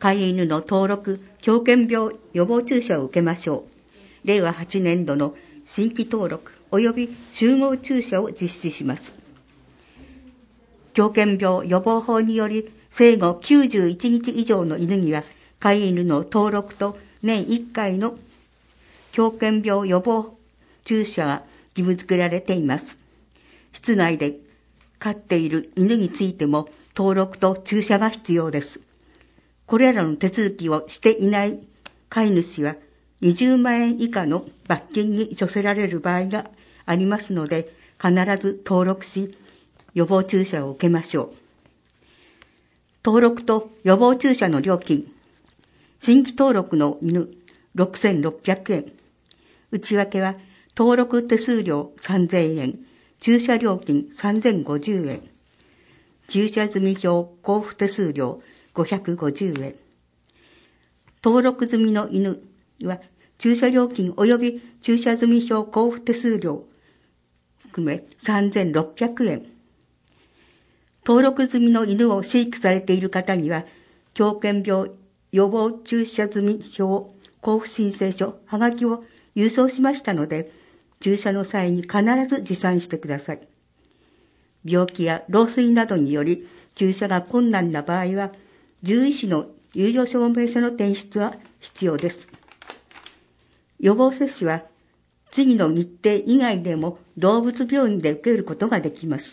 飼い犬の登録、狂犬病予防注射を受けましょう。令和8年度の新規登録及び集合注射を実施します。狂犬病予防法により生後91日以上の犬には飼い犬の登録と年1回の狂犬病予防注射が義務付けられています。室内で飼っている犬についても登録と注射が必要です。これらの手続きをしていない飼い主は20万円以下の罰金に処せられる場合がありますので、必ず登録し、予防注射を受けましょう。登録と予防注射の料金。新規登録の犬6600円。内訳は登録手数料3000円、注射料金3050円。注射済票交付手数料550円。登録済みの犬は注射料金及び注射済票交付手数料含め3600円。登録済みの犬を飼育されている方には、狂犬病予防注射済票交付申請書、はがきを郵送しましたので、注射の際に必ず持参してください。病気や老衰などにより注射が困難な場合は、獣医師の有料証明書の提出は必要です。予防接種は次の日程以外でも動物病院で受けることができます。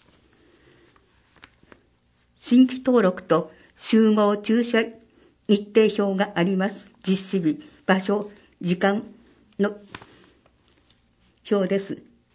新規登録と集合注射日程表があります。実施日、場所、時間の表です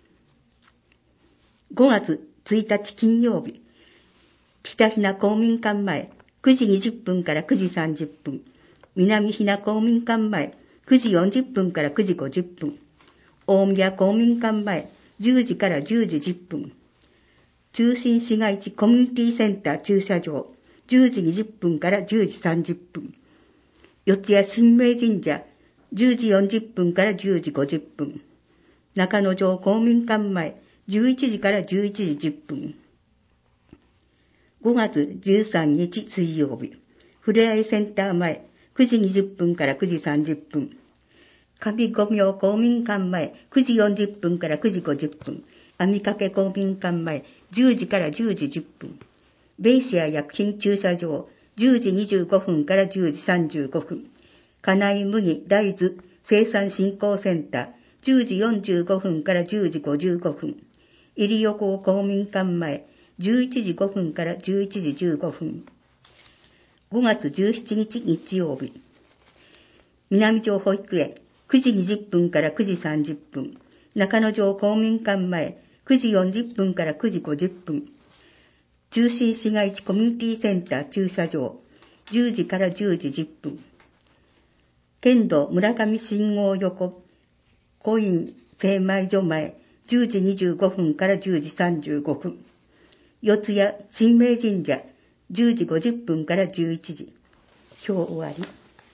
。5月1日金曜日、北ひな公民館前9時20分から9時30分、南ひな公民館前9時40分から9時50分、大宮公民館前10時から10時10分、中心市街地コミュニティセンター駐車場10時20分から10時30分、四谷神明神社10時40分から10時50分、中野城公民館前11時から11時10分、5月13日水曜日、ふれあいセンター前9時20分から9時30分、上五明公民館前9時40分から9時50分、網掛公民館前10時から10時10分、ベイシア薬品駐車場10時25分から10時35分、金井麦大豆生産振興センター10時45分から10時55分、入横公民館前11時5分から11時15分。5月17日日曜日、南城保育園9時20分から9時30分、中野城公民館前9時40分から9時50分、中心市街地コミュニティセンター駐車場10時から10時10分、県道村上信号横コイン精米所前10時25分から10時35分、四谷神明神社10時50分から11時。表終わり。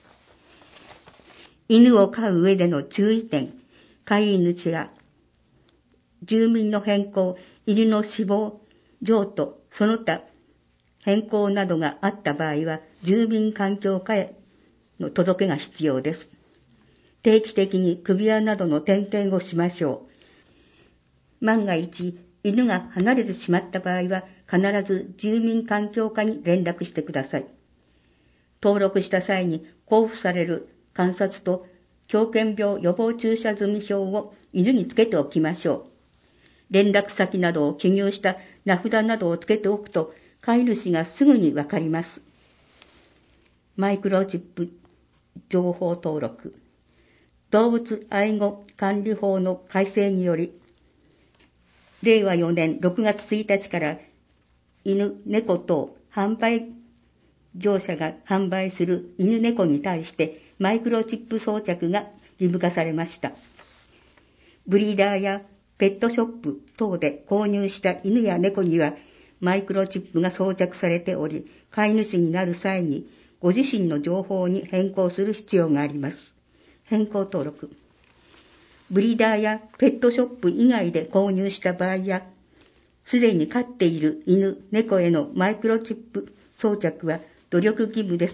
犬を飼う上での注意点。飼い主が住民の変更、犬の死亡、譲渡、その他変更などがあった場合は、住民環境課への届けが必要です。定期的に首輪などの点検をしましょう。万が一、犬が離れてしまった場合は、必ず住民環境課に連絡してください。登録した際に交付される観察と狂犬病予防注射済票を犬につけておきましょう。連絡先などを記入した名札などをつけておくと、飼い主がすぐにわかります。マイクロチップ情報登録。動物愛護管理法の改正により、令和4年6月1日から犬、猫等販売業者が販売する犬猫に対してマイクロチップ装着が義務化されました。ブリーダーやペットショップ等で購入した犬や猫にはマイクロチップが装着されており、飼い主になる際にご自身の情報に変更する必要があります。変更登録。ブリーダーやペットショップ以外で購入した場合や、すでに飼っている犬、猫へのマイクロチップ装着は努力義務ですが、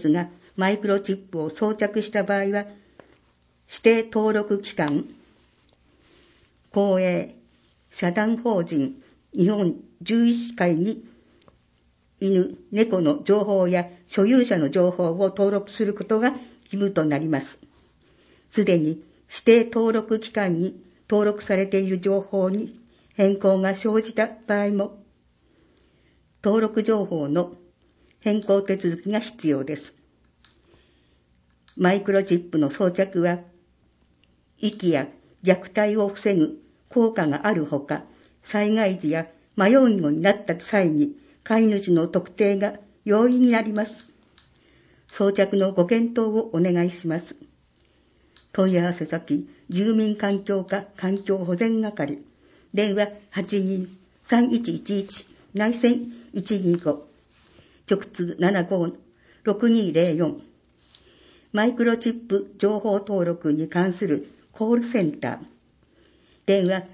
マイクロチップを装着した場合は、指定登録機関、公営、社団法人、日本獣医師会に犬、猫の情報や所有者の情報を登録することが義務となります。すでに指定登録機関に登録されている情報に変更が生じた場合も、登録情報の変更手続きが必要です。マイクロチップの装着は、遺棄や虐待を防ぐ効果があるほか、災害時や迷い子になった際に飼い主の特定が容易になります。装着のご検討をお願いします。問い合わせ先、住民環境課環境保全係、電話82-3111、内線125、直通75-6204、マイクロチップ情報登録に関するコールセンター、電話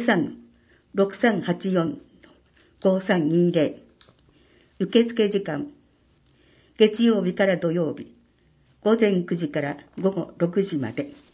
03-6384-5320、受付時間、月曜日から土曜日、午前9時から午後6時まで。